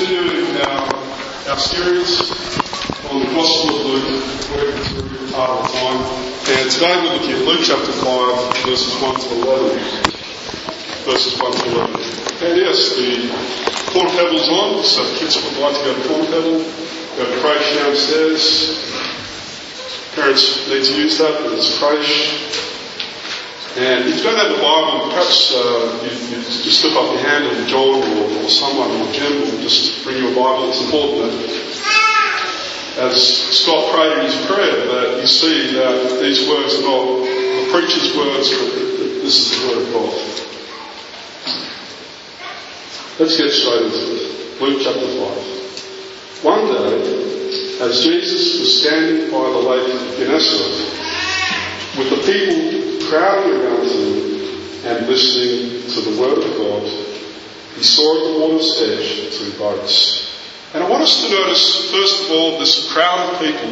continuing our series on the Gospel of Luke, working through part of time. And today we're looking at Luke chapter 5, verses 1 to 11. And yes, the corn pebble's on, so kids would like to go to corn pebble. We have a creche downstairs. Parents need to use that, but it's a creche. And if you don't have the Bible, perhaps you just slip up your hand and John or someone or Jim will just bring you a Bible. It's important that, as Scott prayed in his prayer, that you see that these words are not the preacher's words, but this is the Word of God. Let's get straight into it. Luke chapter 5. One day, as Jesus was standing by the lake of Gennesaret, with the people crowding around him and listening to the word of God, he saw at the water's edge 2 boats. And I want us to notice, first of all, this crowd of people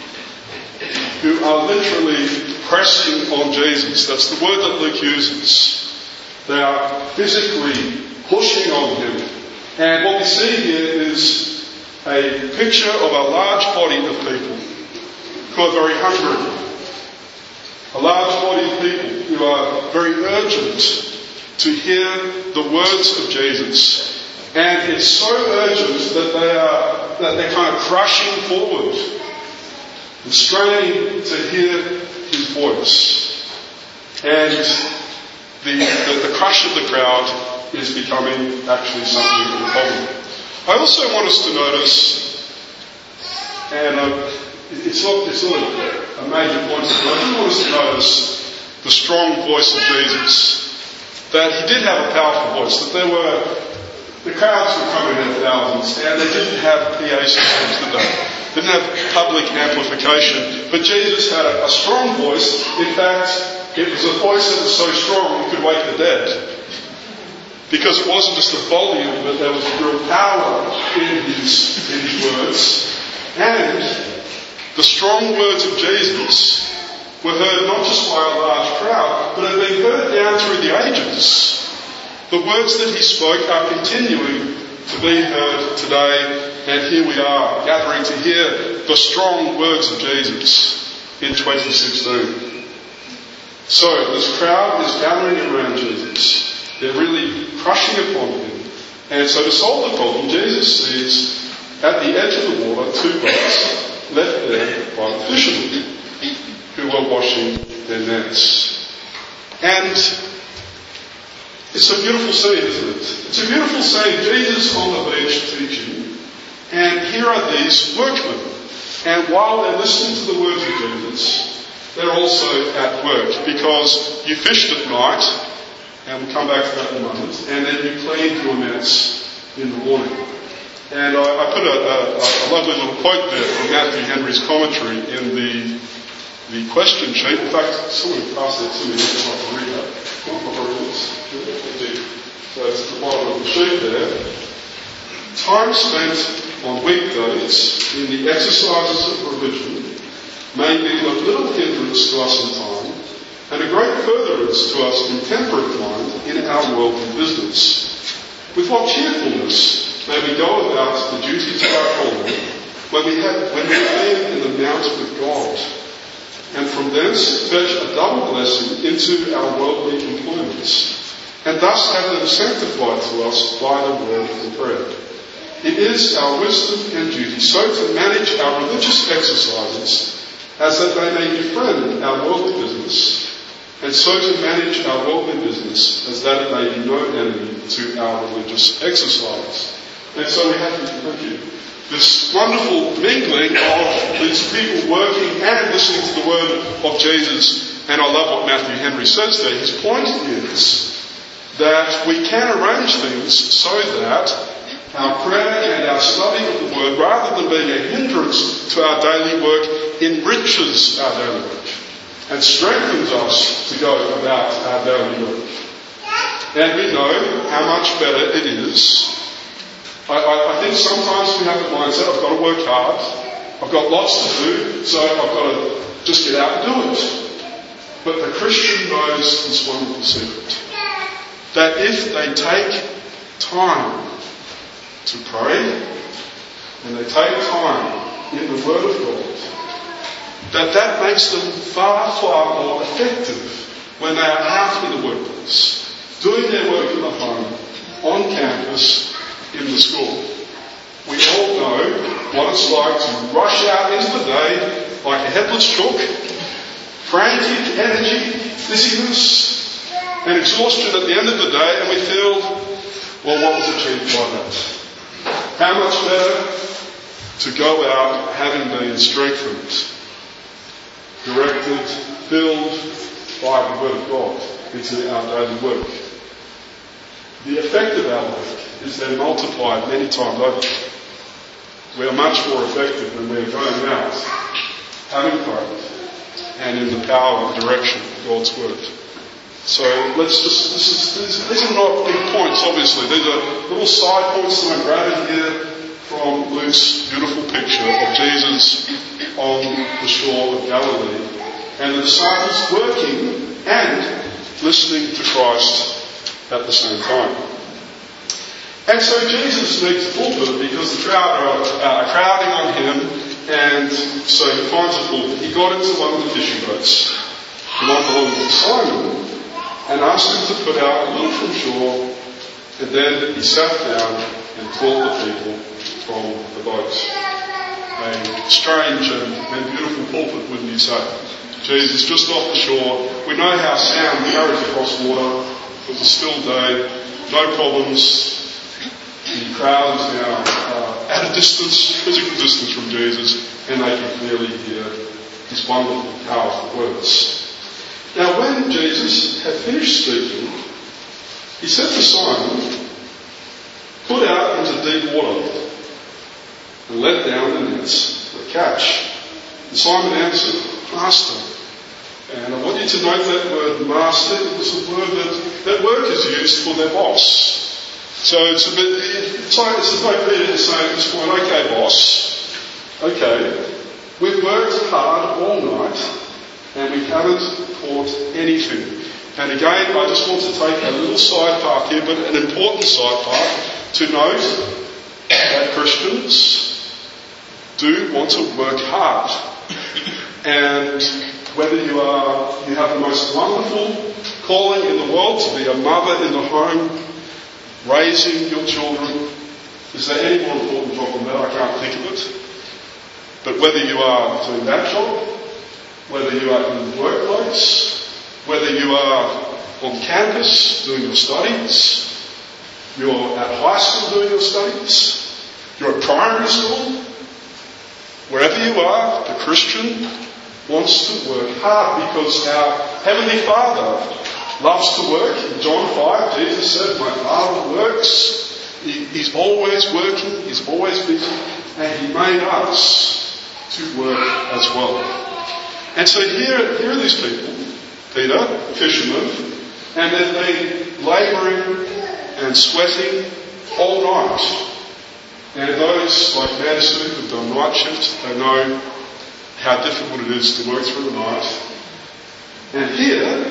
who are literally pressing on Jesus. That's the word that Luke uses. They are physically pushing on him. And what we see here is a picture of a large body of people who are very hungry. A large body of people who are very urgent to hear the words of Jesus. And it's so urgent that they're kind of crushing forward and straining to hear his voice. And the crush of the crowd is becoming actually something of a problem. I also want us to notice, and it's not a major point, but I do want us to notice the strong voice of Jesus. That he did have a powerful voice, that the crowds were coming in thousands, and they didn't have PA systems today. Didn't have public amplification, but Jesus had a strong voice. In fact, it was a voice that was so strong it could wake the dead. Because it wasn't just the volume, but there was real power in his words. And the strong words of Jesus were heard not just by a large crowd, but have been heard down through the ages. The words that he spoke are continuing to be heard today, and here we are gathering to hear the strong words of Jesus in 2016. So this crowd is gathering around Jesus. They're really crushing upon him. And so to solve the problem, Jesus sees at the edge of the water 2 boats left there by the fishermen who were washing their nets. And it's a beautiful scene, isn't it? It's a beautiful scene. Jesus on the beach teaching, and here are these workmen. And while they're listening to the words of Jesus, they're also at work, because you fished at night, and we'll come back to that in a moment, and then you cleaned your nets in the morning. And I put a lovely little quote there from Matthew Henry's commentary in the question sheet. In fact, someone passed that to me. I'd like to read that. So it's at the bottom of the sheet there. Time spent on weekdays in the exercises of religion may be of little hindrance to us in time, and a great furtherance to us in temperate mind in our worldly business. With what cheerfulness may we go about the duties of our calling when we have been in the mount with God, and from thence fetch a double blessing into our worldly employments, and thus have them sanctified to us by the word and prayer. It is our wisdom and duty so to manage our religious exercises as that they may befriend our worldly business, and so to manage our worldly business as that it may be no enemy to our religious exercise. And so we have this wonderful mingling of these people working and listening to the word of Jesus. And I love what Matthew Henry says there. His point is that we can arrange things so that our prayer and our study of the word, rather than being a hindrance to our daily work, enriches our daily work and strengthens us to go about our daily work. And we know how much better it is. I think sometimes we have the mindset, I've got to work hard, I've got lots to do, so I've got to just get out and do it. But the Christian knows this wonderful secret, that if they take time to pray, and they take time in the Word of God, that makes them far, far more effective when they are out in the workplace, doing their work in the home, on campus, in the school. We all know what it's like to rush out into the day like a headless chook, frantic energy, busyness, and exhaustion at the end of the day, and we feel, well, what was achieved by that? How much better to go out having been strengthened, directed, filled by the Word of God into our daily work. The effect of our work is then multiplied many times over. We are much more effective when we are going out, having prayed, and in the power and direction of God's Word. So these are not big points, obviously. These are little side points that I'm grabbing here from Luke's beautiful picture of Jesus on the shore of Galilee and the disciples working and listening to Christ at the same time. And so Jesus needs a pulpit because the crowd are crowding on him, and so he finds a pulpit. He got into one of the fishing boats, the one belonging to Simon, and asked him to put out a little from shore, and then he sat down and taught the people from the boat. A strange and beautiful pulpit, wouldn't you say? Jesus just off the shore. We know how sound carries across water. It was a still day, no problems. The crowd is now at a distance, physical distance from Jesus, and they can clearly hear his wonderful, powerful words. Now, when Jesus had finished speaking, he said to Simon, "Put out into deep water and let down the nets for a catch." And Simon answered, "Master." And I want you to note that word master. It was a word that workers used for their boss. So it's like Peter saying at this point, "Okay, boss, okay, we've worked hard all night and we haven't caught anything." And again, I just want to take a little side path here, but an important side path, to note that Christians do want to work hard. And whether you have the most wonderful calling in the world to be a mother in the home, raising your children, is there any more important job than that? I can't think of it. But whether you are doing that job, whether you are in the workplace, whether you are on campus doing your studies, you're at high school doing your studies, you're at primary school, wherever you are, the Christian wants to work hard because our Heavenly Father loves to work. In John 5, Jesus said, "My Father works." He's always working, he's always busy, and he made us to work as well. And so here are these people, Peter, fishermen, and they've been labouring and sweating all night. And those like Madison who've done night shift, they know how difficult it is to work through the night. And here,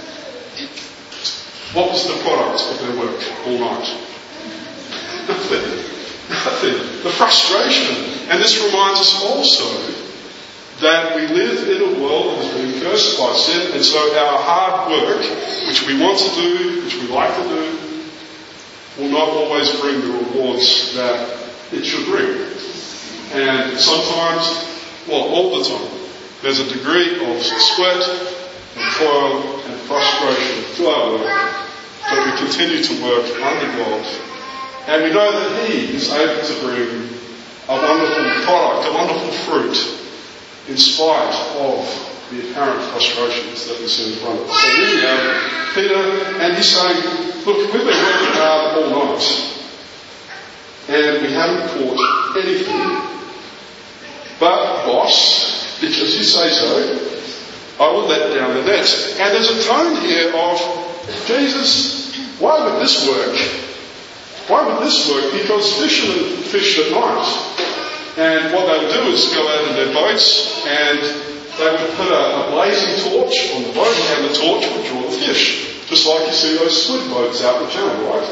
what was the product of their work all night? Nothing. The frustration. And this reminds us also that we live in a world that has been cursed by sin, and so our hard work, which we want to do, which we like to do, will not always bring the rewards that it should bring. And sometimes, well, all the time, there's a degree of sweat and toil and frustration to our work, but we continue to work under God. And we know that He is able to bring a wonderful product, a wonderful fruit, in spite of the apparent frustrations that we see in front of us. So here we have Peter, and he's saying, "Look, we've been working hard all night, and we haven't caught anything. But, boss, because you say so, I will let down the nets." And there's a tone here of, Jesus, why would this work? Why would this work? Because fishermen fished at night. And what they would do is go out in their boats and they would put a blazing torch on the boat, and the torch would draw the fish. Just like you see those squid boats out in the channel, right?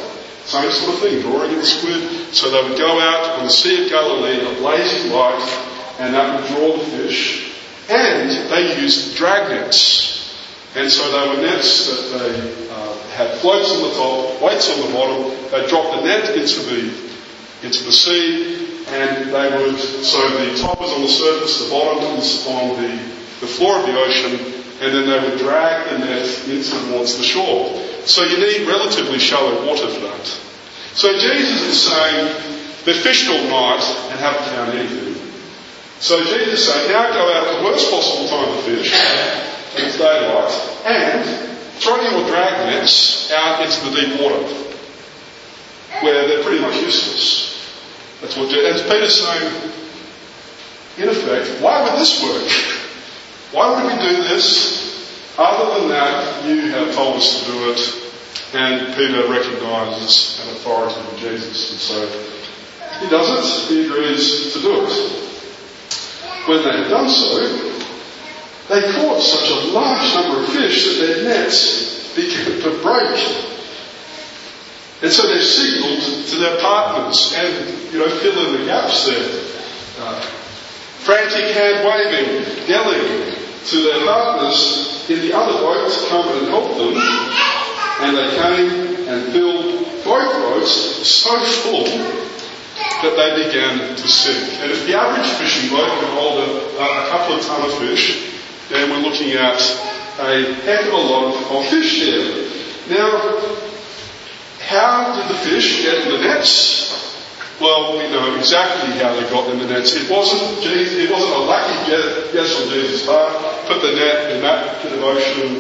Same sort of thing, drawing in the squid. So they would go out on the Sea of Galilee, a blazing light, and that would draw the fish. And they used drag nets. And so they were nets that they had floats on the top, weights on the bottom. They'd drop the net into the sea, and they would, so the top was on the surface, the bottom was on the floor of the ocean, and then they would drag the net in towards the shore. So you need relatively shallow water for that. So Jesus is saying, they've fished all night and haven't found anything. So Jesus is saying, now go out at the worst possible time to fish, and it's daylight, and throw your drag nets out into the deep water, where they're pretty much useless. That's what Jesus, and Peter's saying, in effect, why would this work? Why would we do this? Other than that, you have told us to do it. And Peter recognises an authority in Jesus. And so he does it, he agrees to do it. When they had done so, they caught such a large number of fish that their nets began to break. And so they signalled to their partners and, fill in the gaps there. Frantic hand waving, yelling to their partners in the other boat to come and help them. And they came and filled both boats so full that they began to sink. And if the average fishing boat can hold a couple of ton of fish, then we're looking at a heck of a lot of fish there. Now, how did the fish get in the nets? Well, we know exactly how they got in the nets. It wasn't a lucky guess on Jesus' part. Put the net in that bit of ocean,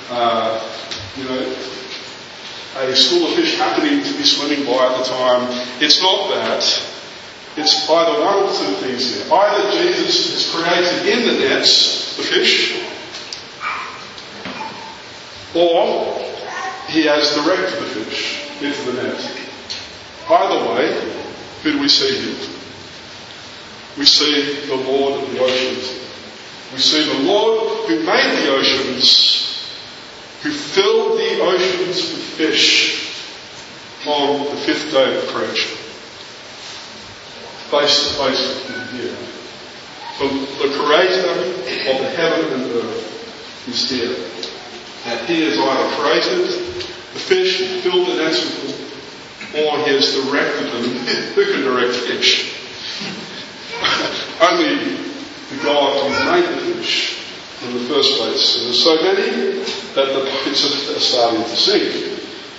a school of fish happening to be swimming by at the time. It's not that. It's either one or two things there. Either Jesus has created in the nets the fish, or he has directed the fish into the net. Either way, who do we see here? We see the Lord of the oceans. We see the Lord who made the oceans, who filled the oceans with fish on the fifth day of creation. Face to face with him here. The creator of the heaven and earth is here. And he has either created the fish and filled the nets with them, or he has directed them. Who can direct fish? Only the God who made the fish in the first place. And there's so many that the boats are starting to sink.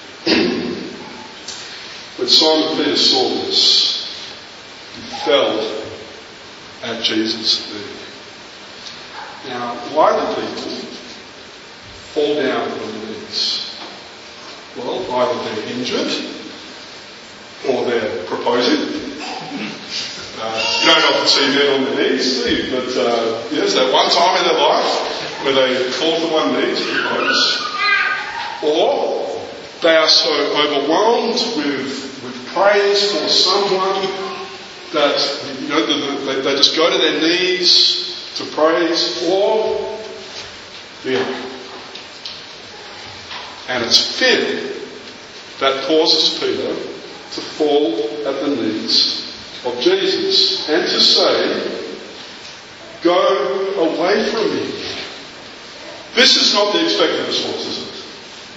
When Simon Peter saw this, he fell at Jesus' feet. Now, why do people fall down on their knees? Well, either they're injured or they're proposing. You don't often see men on their knees, do you? But there's that one time in their life where they fall to one knee to propose. Or they are so overwhelmed with praise for someone that they just go to their knees to praise. Or fear. And it's fear that causes Peter to fall at the knees of Jesus and to say, go away from me. This is not the expected response, is it?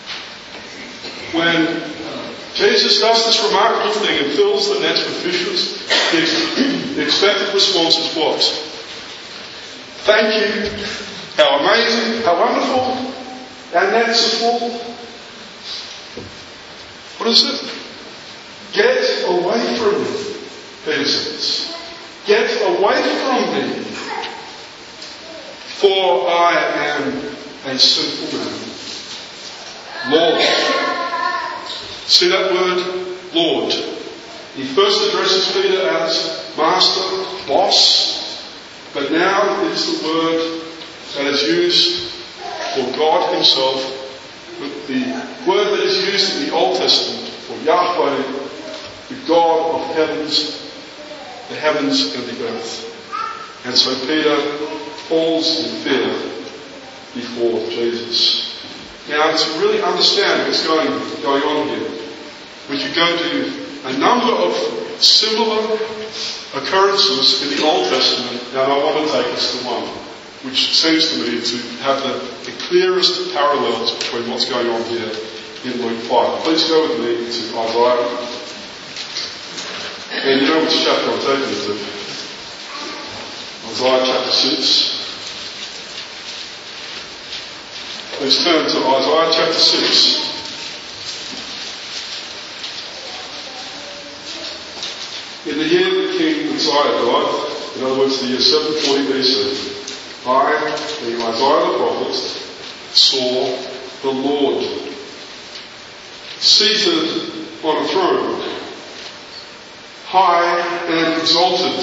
When Jesus does this remarkable thing and fills the nets with fishes, the expected response is what? Thank you, how amazing, how wonderful, our nets are full. What is it? Get away from me, Peter says. Get away from me, for I am a sinful man. Lord. See that word, Lord. He first addresses Peter as master, boss, but now it's the word that is used for God himself, with the word that is used in the Old Testament for Yahweh, the God of the heavens and the earth. And so Peter falls in fear before Jesus. Now, to really understand what's going on here, we could go to a number of similar occurrences in the Old Testament, and I want to take us to one which seems to me to have the clearest parallels between what's going on here in Luke 5. Please go with me to Isaiah. And you know which chapter I'm taking you to. Isaiah chapter 6. Please turn to Isaiah chapter 6. In the year that King Uzziah died, in other words the year 740 BC, I, the Isaiah the prophet, saw the Lord seated on a throne, high and exalted.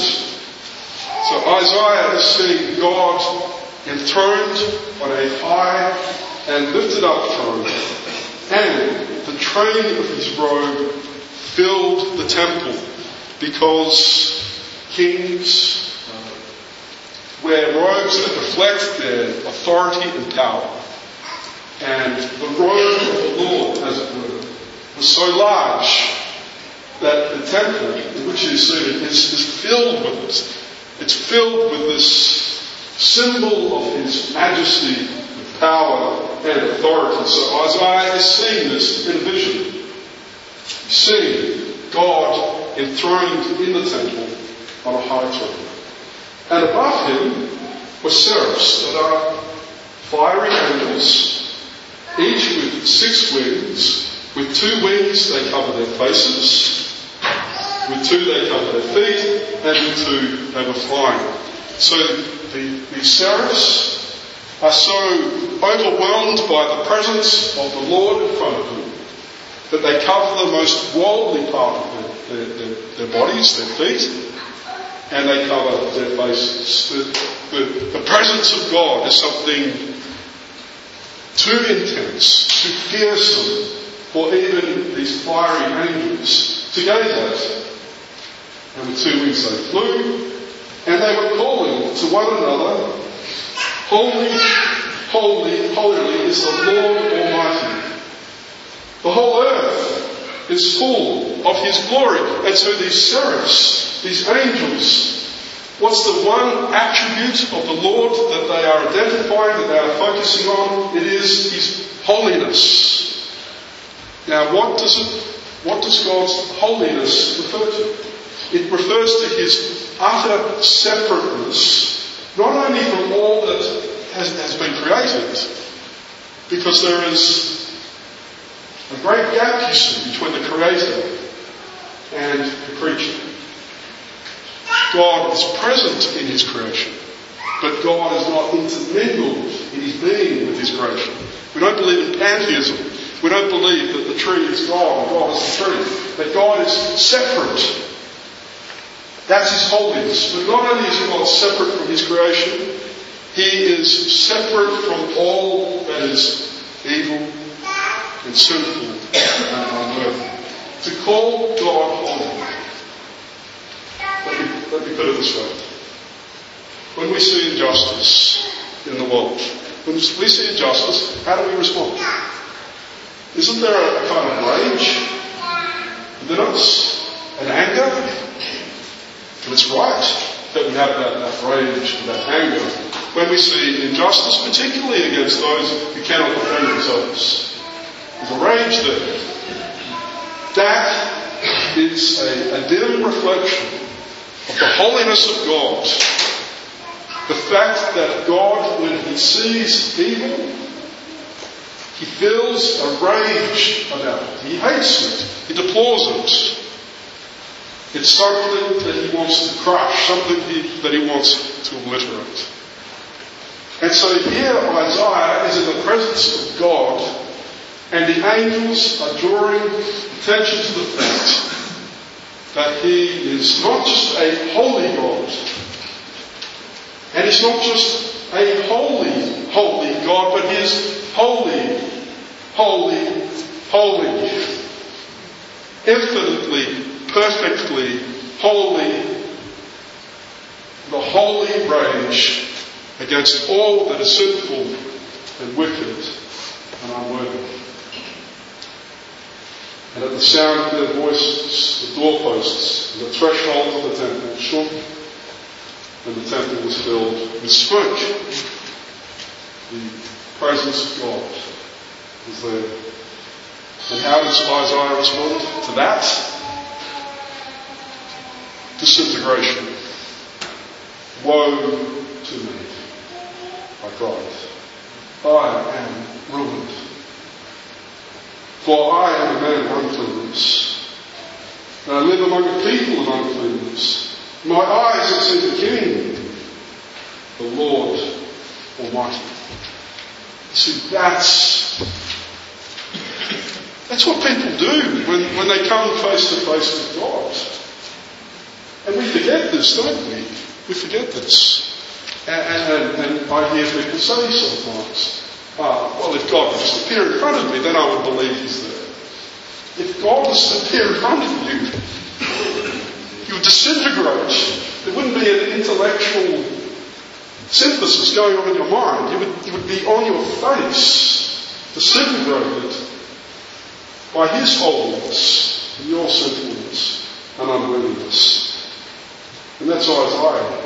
So Isaiah is seeing God enthroned on a high and lifted up throne, and the train of his robe filled the temple, because kings wear robes that reflect their authority and power. And the robe of the Lord, as it were, was so large that the temple in which he is seated is filled with it. It's filled with this symbol of his majesty, power and authority. So Isaiah is seeing this in a vision. He's seeing God enthroned in the temple on a high throne. And above him were seraphs that are fiery angels, each with 6 wings. With 2 wings they cover their faces, with 2 they cover their feet, and with 2 they were flying. So the seraphs are so overwhelmed by the presence of the Lord in front of them that they cover the most worldly part of their bodies, their feet, and they cover their faces. The presence of God is something too intense, too fearsome for even these fiery angels to gaze at. And with 2 wings they flew, and they were calling to one another, Holy, holy, holy is the Lord Almighty. The whole earth is full of his glory. And so these seraphs, these angels, what's the one attribute of the Lord that they are identifying, that they are focusing on? It is his holiness. Now what does God's holiness refer to? It refers to his utter separateness, not only from all that has been created, because there is a great gap, you see, between the Creator and the creature. God is present in his creation, but God is not intermingled in his being with his creation. We don't believe in pantheism. We don't believe that the tree is God and God is the tree. That God is separate. That's his holiness. But not only is God separate from his creation, he is separate from all that is evil and sinful and unworthy. To call God holy, let me put it this way. When we see injustice in the world, when we see injustice, how do we respond? Isn't there a kind of rage within us? An anger? And it's right that we have that rage and that anger when we see injustice, particularly against those who cannot defend themselves. There's a rage there. That is a dim reflection of the holiness of God. The fact that God, when he sees evil, he feels a rage about it. He hates it. He deplores it. It's something that he wants to crush, something that he wants to obliterate. And so here Isaiah is in the presence of God, and the angels are drawing attention to the fact that he is not just a holy God, and he's not just a holy God, but he is holy, holy, holy. Infinitely, perfectly holy. The holy rage against all that is sinful and wicked and unworthy. And at the sound of their voices, the doorposts and the threshold of the temple shook, and the temple was filled with smoke. The presence of God was there. And how does Isaiah respond to that? Disintegration. Woe to me, I cried. I am ruined. For I am a man of uncleanness, and I live among a people of uncleanness. My eyes have seen the King, the Lord Almighty. See, that's what people do when they come face to face with God. And we forget this, don't we? We forget this. And I hear people say sometimes, well, if God would just appear in front of me, then I would believe He's there. If God was to appear in front of you, you would disintegrate. There wouldn't be an intellectual synthesis going on in your mind. You would be on your face, disintegrated by His holiness and your sinfulness and unworthiness. And that's Isaiah.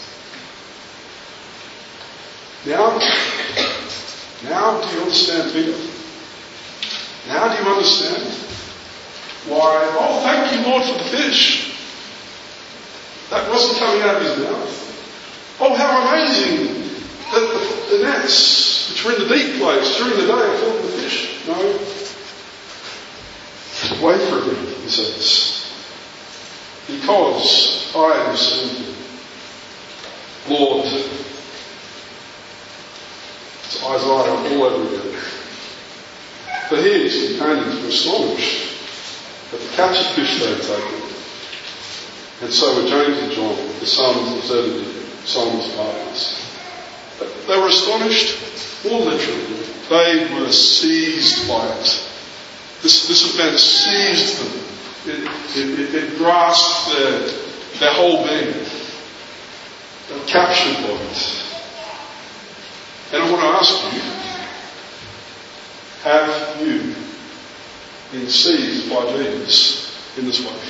Now do you understand Peter? Now do you understand why? Oh, thank you, Lord, for the fish. That wasn't coming out of his mouth. Oh, how amazing that the nets, which were in the deep place during the day, are filled with fish. No. Wait for me, he says. Because I am sinful. Lord, it's Isaiah all over again. But he and his companions were astonished at the catch of fish they had taken. And so were James and John, the sons of Zebedee, Simon's partners. They were astonished, more literally. They were seized by it. This event seized them. It grasped their whole being. They were captured by it. And I want to ask you, have you been seized by Jesus in this way?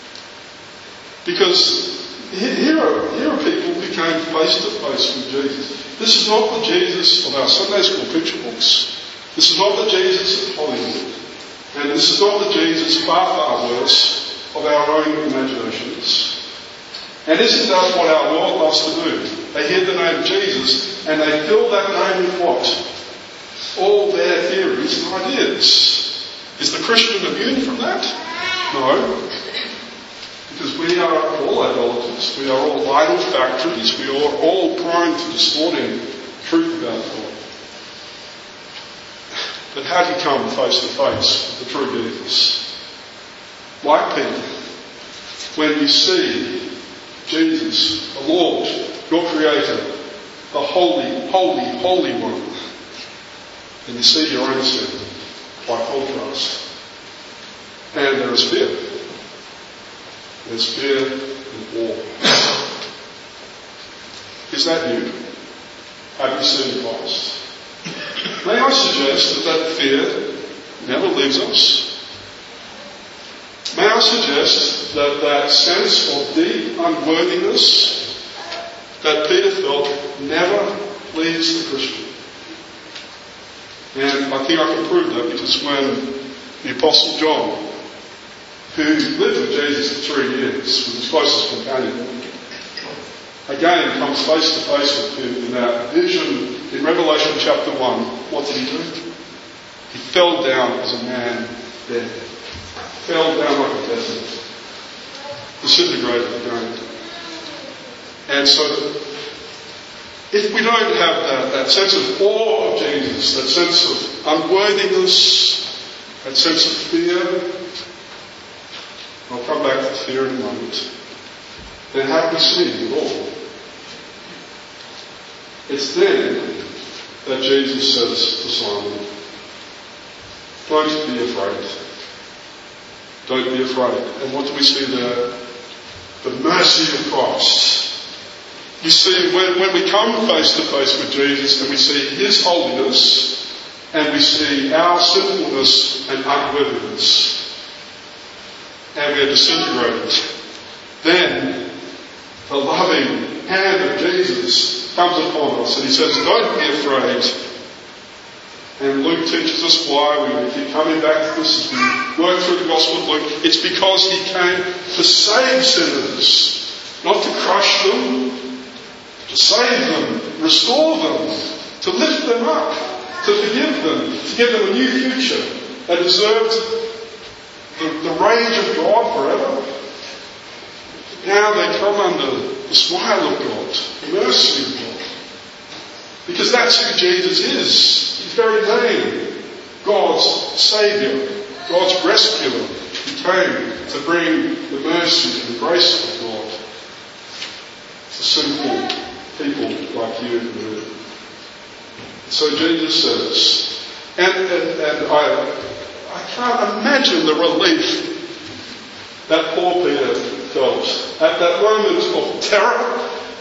Because here are people who came face to face with Jesus. This is not the Jesus of our Sunday school picture books. This is not the Jesus of Hollywood. And this is not the Jesus, far, far worse, of our own imaginations. And isn't that what our world loves to do? They hear the name Jesus and they fill that name with what? All their theories and ideas. Is the Christian immune from that? No. Because we are all idolaters. We are all idol factories. We are all prone to distorting truth about God. But how do you come face to face with the true Jesus? Like Peter, when you see Jesus, the Lord, your Creator, the Holy, Holy, Holy One, and you see your own sin by contrast. And there is fear. There's fear and awe. Is that you? Have you seen Christ? May I suggest that fear never leaves us? May I suggest that sense of deep unworthiness that Peter felt never leaves the Christian? And I think I can prove that because when the Apostle John, who lived with Jesus for 3 years, was his closest companion, again comes face to face with him in that vision in Revelation chapter 1. What did he do? He fell down as a man dead. Fell down like a desert. Disintegrated again. And so if we don't have that sense of awe of Jesus, that sense of unworthiness, that sense of fear, I'll come back to fear in a moment, then have we seen it all? It's then that Jesus says to Simon, don't be afraid. Don't be afraid. And what do we see there? The mercy of Christ. You see, when we come face to face with Jesus and we see His holiness and we see our sinfulness and unworthiness, and we are disintegrated, then the loving hand of Jesus comes upon us and he says, don't be afraid. And Luke teaches us why we keep coming back to this as we work through the Gospel of Luke. It's because he came to save sinners, not to crush them, to save them, restore them, to lift them up, to forgive them, to give them a new future, a deserved the rage of God forever. Now they come under the smile of God, the mercy of God. Because that's who Jesus is. His very name, God's Saviour, God's Rescuer. He came to bring the mercy and the grace of God to sinful people like you and me. So Jesus says, and I can't imagine the relief that poor Peter felt at that moment of terror.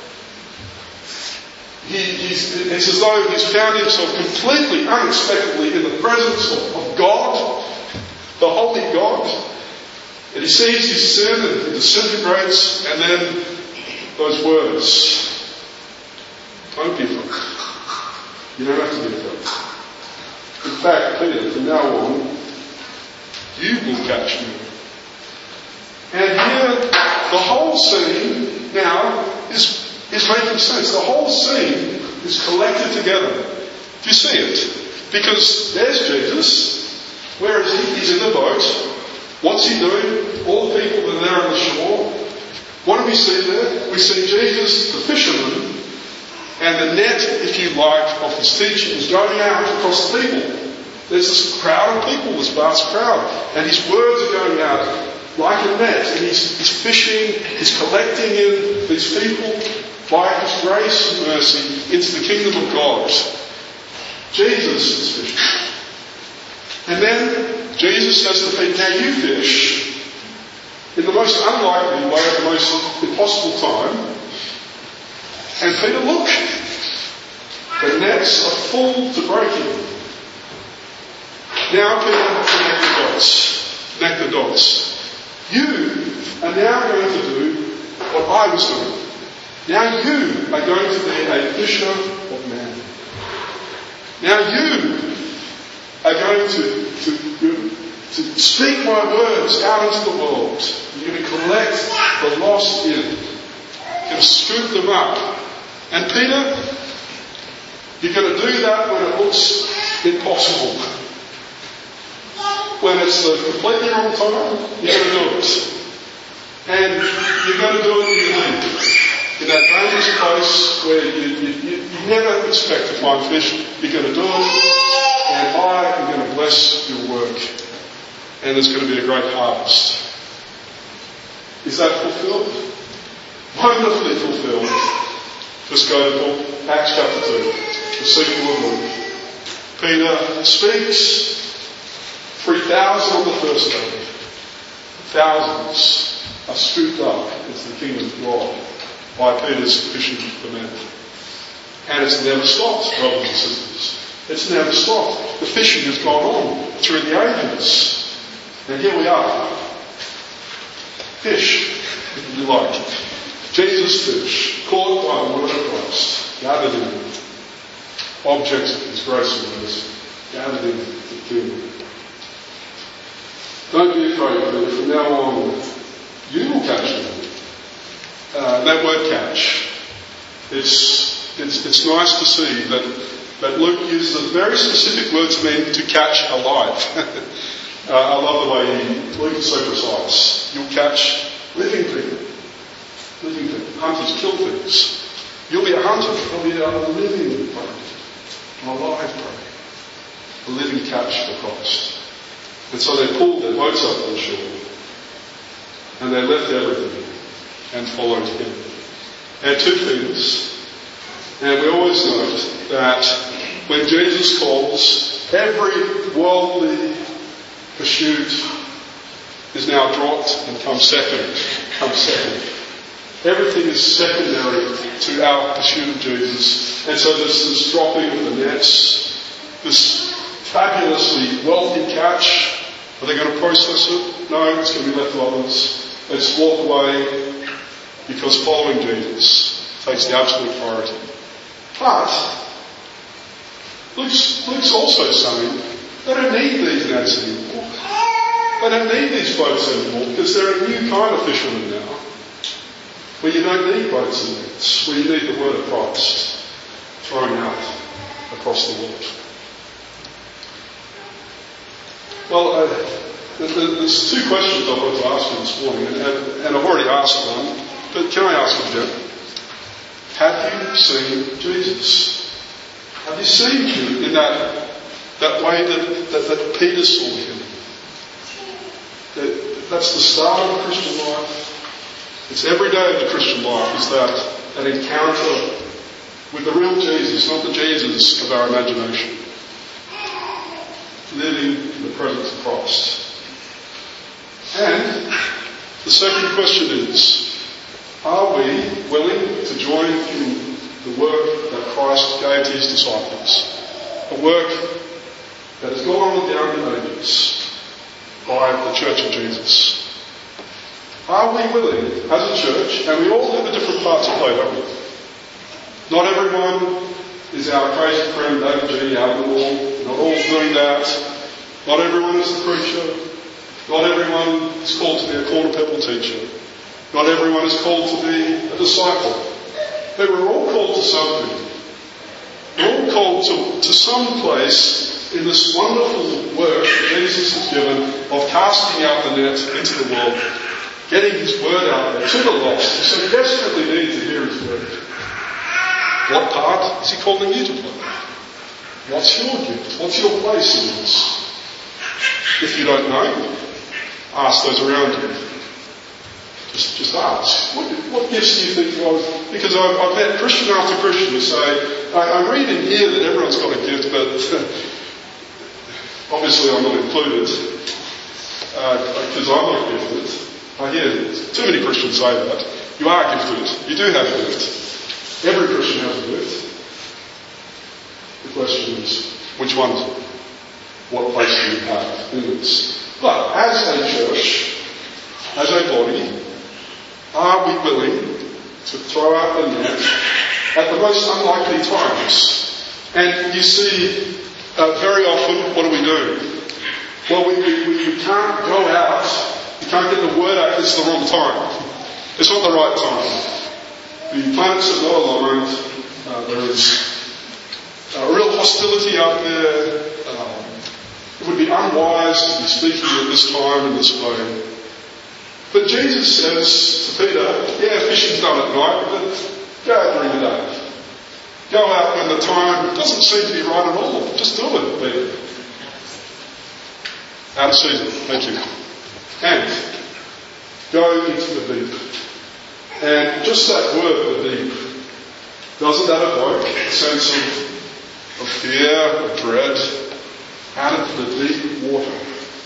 It's as though he's found himself completely, unexpectedly in the presence of God, the Holy God. And he sees his sin and he disintegrates, and then those words, don't be afraid. You don't have to be afraid. In fact, Peter, from now on, you will catch me. And here, the whole scene now is making sense. The whole scene is collected together. Do you see it? Because there's Jesus. Where is he? He's in the boat. What's he doing? All the people that are there on the shore. What do we see there? We see Jesus, the fisherman, and the net, if you like, of his teaching is going out across the people. There's this crowd of people, this vast crowd, and his words are going out like a net, and he's fishing, he's collecting in these people by his grace and mercy into the kingdom of God. Jesus is fishing. And then Jesus says to Peter, now you fish in the most unlikely way at the most impossible time. And Peter, look, the nets are full to breaking. Now Peter, connect the dots. You are now going to do what I was doing. Now you are going to be a fisher of men. Now you are going to speak my words out into the world. You're going to collect the lost in. You're going to scoop them up. And Peter, you're going to do that when it looks impossible. When it's the completely wrong time, you're going to do it. And you're going to do it in that dangerous place where you never expect to find fish. You're going to do it, and I am going to bless your work. And there's going to be a great harvest. Is that fulfilled? Wonderfully fulfilled. Just go to Acts chapter 2, the sequel of Luke. Peter speaks. 3,000 on the first day. Thousands are scooped up into the kingdom of God by Peter's fishing for men. And it's never stopped, brothers and sisters. It's never stopped. The fishing has gone on through the ages. And here we are. Fish, if you like. Jesus' fish, caught by the word of Christ, gathered in, objects of his grace and mercy, gathered in the kingdom. Don't be afraid, Peter. From now on, you will catch them. That word catch, it's nice to see that Luke uses a very specific word to mean to catch alive. I love the way Luke is so precise. You'll catch living people. Living people. Hunters kill things. You'll be a hunter. You'll be a living prey. An alive prey. A living catch for Christ. And so they pulled their boats up to the shore. And they left everything and followed him. And two things. And we always note that when Jesus calls, every worldly pursuit is now dropped and comes second. Everything is secondary to our pursuit of Jesus. And so there's this dropping of the nets, this fabulously wealthy catch, Are they going to process it? No, it's going to be left to others. Let's walk away, because following Jesus takes the absolute priority. But Luke's also saying they don't need these nets anymore. They don't need these boats anymore, because they're a new kind of fishermen now, where you don't need boats and nets, where you need the word of Christ thrown out across the world. Well, there's two questions I wanted to ask you this morning, and I've already asked one, but can I ask you again? Have you seen Jesus? Have you seen him in that way that Peter saw him? That's the start of the Christian life. It's every day of the Christian life is that an encounter with the real Jesus, not the Jesus of our imagination. Living in the presence of Christ. And the second question is, are we willing to join in the work that Christ gave to his disciples? A work that has gone on down the ages by the Church of Jesus. Are we willing, as a church, and we all have a different part to play, don't we? Not everyone is our crazy friend David G. out on the wall. Not all doing that. Not everyone is the preacher. Not everyone is called to be a Corner Pebble teacher. Not everyone is called to be a disciple. But we're all called to something. We're all called to some place in this wonderful work that Jesus has given of casting out the net into the world, getting his word out there to the lost, who so desperately need to hear his word. What part is he calling you to play? What's your gift? What's your place in this? If you don't know, ask those around you. Just ask. What gifts do you think you have? Because I've met Christian after Christian who say, I read in here that everyone's got a gift, but obviously I'm not included because I'm not gifted. I hear too many Christians say that. You are gifted. You do have a gift. Every Christian has a gift. The question is, which one is it? What place do you have in this? But as a church, as a body, are we willing to throw out the net at the most unlikely times? And you see, very often, what do? Well, we can't go out, we can't get the word out, it's the wrong time. It's not the right time. The planets are not aligned. There is a real hostility out there. It would be unwise to be speaking at this time in this way. But Jesus says to Peter, yeah, fishing's done at night, but go out during the day. Go out when the time doesn't seem to be right at all. Just do it, Peter. Out of season, thank you. And go into the deep. And just that word, the deep, doesn't that evoke a sense of fear, of dread, out of the deep water?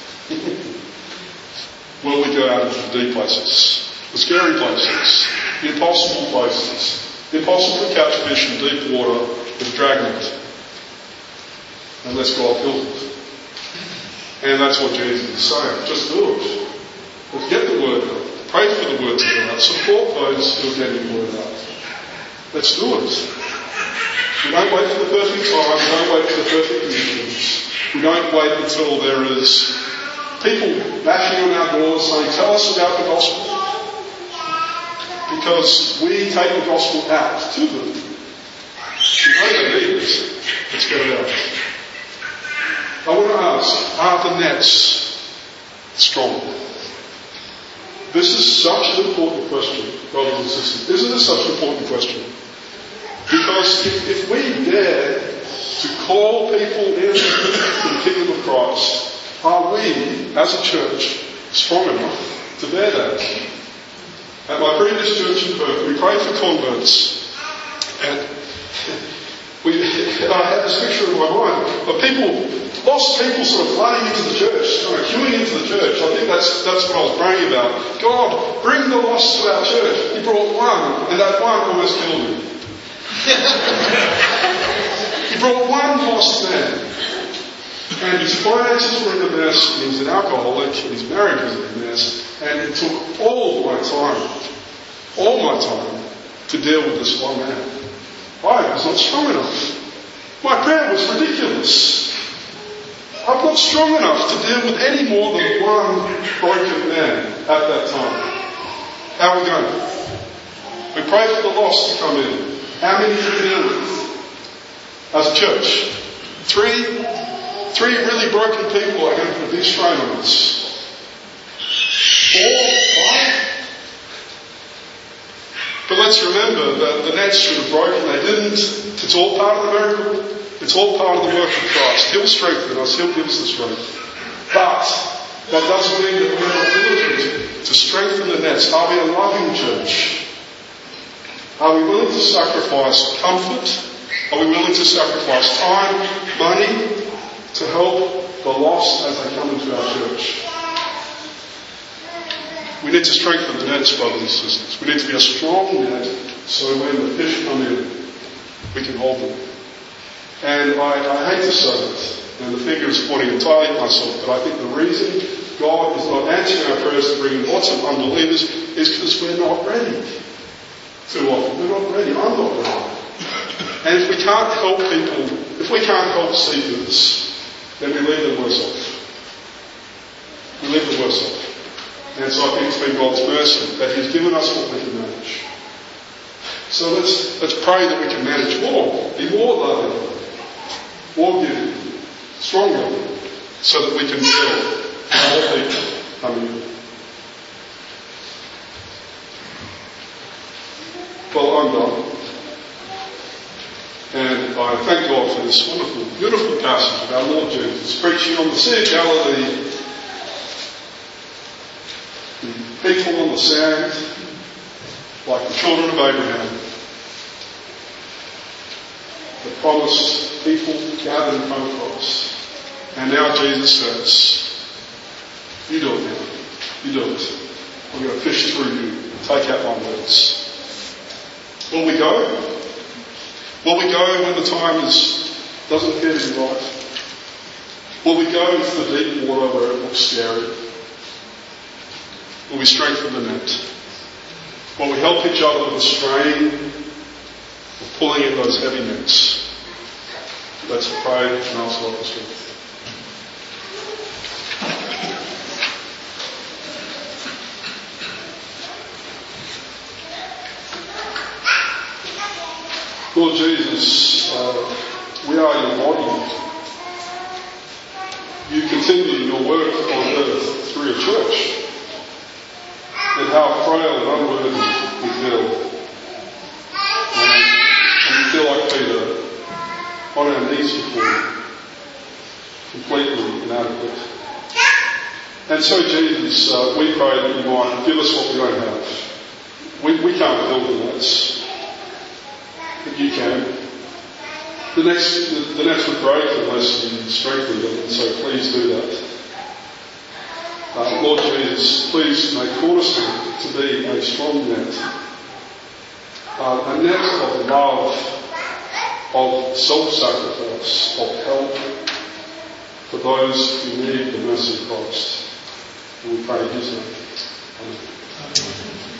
Will we go out into the deep places, the scary places, the impossible places, the impossible to catch fish in deep water with a dragnet, unless God fills it? And that's what Jesus is saying. Just do it. Let's get the word out. Pray for the word to go out. Support those who are getting the word out. Let's do it. We don't wait for the perfect time. We don't wait for the perfect conditions. We don't wait until there is people bashing on our doors saying, tell us about the gospel. Because we take the gospel out to them. We know they need it. Let's get it out. I want to ask, are the nets strong? This is such an important question, brothers and sisters. Isn't it such an important question? Because if we dare to call people into the kingdom of Christ, are we, as a church, strong enough to bear that? At my previous church in Perth, we prayed for converts, and I had this picture in my mind of lost people sort of flooding into the church, kind of queuing into the church. I think that's what I was praying about. God, bring the lost to our church. He brought one, and that one almost killed him. He brought one lost man. And his finances were in a mess, and he was an alcoholic, and his marriage was in a mess, and it took all my time, to deal with this one man. I was not strong enough. My prayer was ridiculous. I'm not strong enough to deal with any more than one broken man at that time. How are we going? We pray for the lost to come in. How many do we deal with? As a church, three really broken people are going to put a big strain on us. 4, 5? But let's remember that the nets should have broken. They didn't. It's all part of the miracle. It's all part of the work of Christ. He'll strengthen us. He'll give us the strength. But that doesn't mean that we're not diligent to strengthen the nets. Are we a loving church? Are we willing to sacrifice comfort? Are we willing to sacrifice time, money, to help the lost as they come into our church? We need to strengthen the nets, brothers and sisters. We need to be a strong net so when the fish come in, we can hold them. And I hate to say it, and the finger is pointing entirely at myself, but I think the reason God is not answering our prayers to bring in lots of unbelievers is because we're not ready. Too often, we're not ready. I'm not ready. And if we can't help people, if we can't help seekers, then we leave them worse off. We leave them worse off. And so I think it's been God's mercy that He's given us what we can manage. So let's pray that we can manage more, be more loving, more giving, stronger, so that we can deal with more people coming in. Well, I'm done. And I thank God for this wonderful, beautiful passage of our Lord Jesus preaching on the Sea of Galilee. The people on the sand, like the children of Abraham. The promised people gathered in front of Christ. And now Jesus says, you do it now. You do it. I'm going to fish through you. Take out my words. Will we go? Will we go when the time doesn't appear to be right? Will we go into the deep water where it looks scary? Will we strengthen the net? Will we help each other with the strain of pulling in those heavy nets? Let's pray and ask God for strength. Lord Jesus, we are your body. You continue your work on earth through your church. And how frail and unworthy we feel. And we feel like Peter, on our knees before you, completely inadequate. And so, Jesus, we pray that you might give us what we don't have. We can't build the nets. But you can. The nets would break unless you strengthen them, and so please do that. Lord Jesus, please make Cornerstone to be a strong net. A net of love, of self-sacrifice, of help for those who need the mercy of Christ. And we pray in His name. Amen.